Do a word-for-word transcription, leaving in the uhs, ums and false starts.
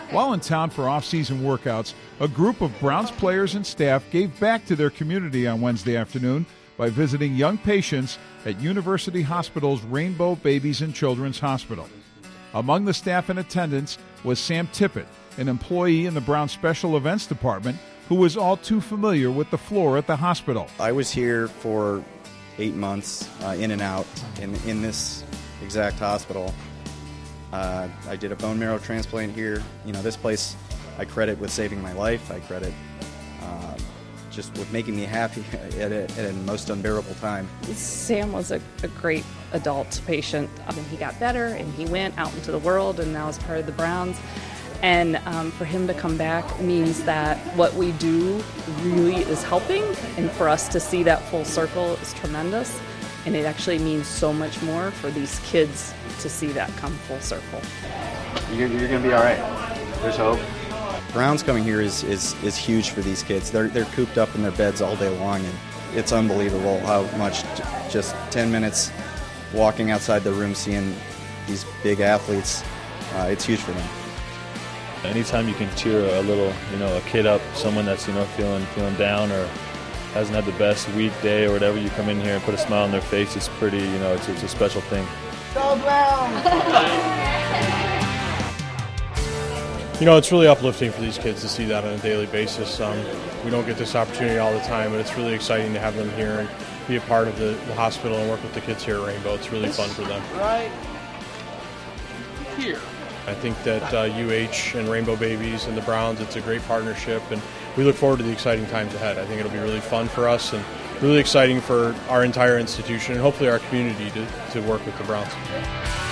While in town for off-season workouts, a group of Browns players and staff gave back to their community on Wednesday afternoon by visiting young patients at University Hospital's Rainbow Babies and Children's Hospital. Among the staff in attendance was Sam Tippett, an employee in the Browns Special Events Department who was all too familiar with the floor at the hospital. I was here for eight months, uh, in and out, in, in this exact hospital. Uh, I did a bone marrow transplant here. You know, this place I credit with saving my life. I credit uh, just with making me happy at a, at a most unbearable time. Sam was a, a great adult patient. I mean, he got better and he went out into the world and now is part of the Browns. And um, for him to come back means that what we do really is helping, and for us to see that full circle is tremendous. And it actually means so much more for these kids to see that come full circle. You're, you're going to be all right. There's hope. Browns coming here is, is, is huge for these kids. They're, they're cooped up in their beds all day long, and it's unbelievable how much just ten minutes walking outside the room, seeing these big athletes, uh, it's huge for them. Anytime you can cheer a little, you know, a kid up, someone that's, you know, feeling feeling down or hasn't had the best week, day, or whatever, you come in here and put a smile on their face, it's pretty, you know, it's, it's a special thing. Go Browns! You know, it's really uplifting for these kids to see that on a daily basis. Um, we don't get this opportunity all the time, but it's really exciting to have them here and be a part of the, the hospital and work with the kids here at Rainbow. It's really fun for them. Right here. I think that uh, U H and Rainbow Babies and the Browns, it's a great partnership, and we look forward to the exciting times ahead. I think it'll be really fun for us and really exciting for our entire institution and hopefully our community to, to work with the Browns.